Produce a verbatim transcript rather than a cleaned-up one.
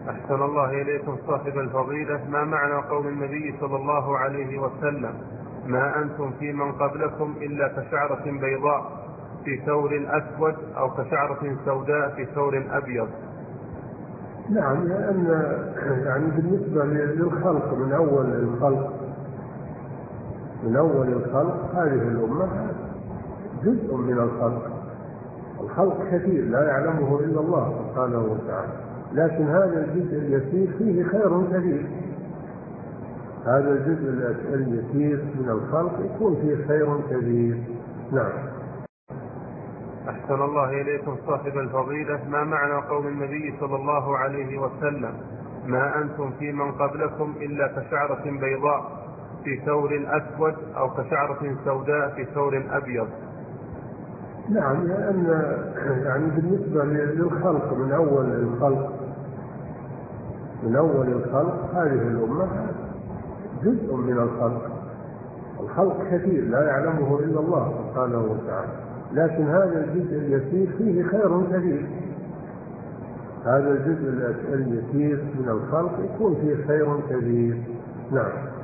أحسن الله إليكم صاحب الفضيلة، ما معنى قول النبي صلى الله عليه وسلم: ما أنتم في من قبلكم إلا كشعرة بيضاء في ثور أسود أو كشعرة سوداء في ثور أبيض؟ نعم، لأن يعني بالنسبة للخلق من أول الخلق من أول الخلق هذه الأمة جزء من الخلق. الخلق كثير لا يعلمه إلا الله سبحانه وتعالى، لكن هذا الجزء اليسير فيه خير كثير. هذا الجزء اليسير من الخلق يكون فيه خير كثير. نعم. أحسن الله إليكم صاحب الفضيلة، ما معنى قول النبي صلى الله عليه وسلم: ما أنتم في من قبلكم إلا كشعرة بيضاء في ثور أسود أو كشعرة سوداء في ثور أبيض؟ نعم، لأن يعني بالنسبة للخلق من أول الخلق من أول الخلق هذه الأمة جزء من الخلق. الخلق كثير لا يعلمه إلا الله سبحانه وتعالى، لكن هذا الجزء اليسير فيه خير كثير. هذا الجزء اليسير من الخلق يكون فيه خير كثير. نعم.